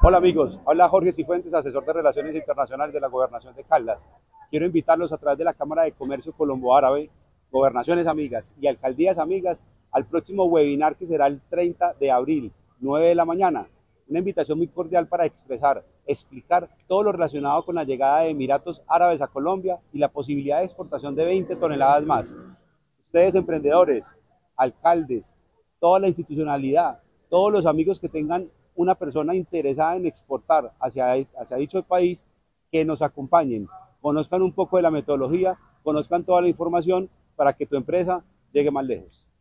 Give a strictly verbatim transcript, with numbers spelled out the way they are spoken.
Hola amigos, habla Jorge Cifuentes, asesor de Relaciones Internacionales de la Gobernación de Caldas. Quiero invitarlos a través de la Cámara de Comercio Colombo-Árabe, Gobernaciones Amigas y Alcaldías Amigas al próximo webinar que será el treinta de abril, nueve de la mañana. Una invitación muy cordial para expresar, explicar todo lo relacionado con la llegada de Emiratos Árabes a Colombia y la posibilidad de exportación de veinte toneladas más. Ustedes emprendedores, alcaldes, toda la institucionalidad, todos los amigos que tengan una persona interesada en exportar hacia, hacia dicho país, que nos acompañen, conozcan un poco de la metodología, conozcan toda la información para que tu empresa llegue más lejos.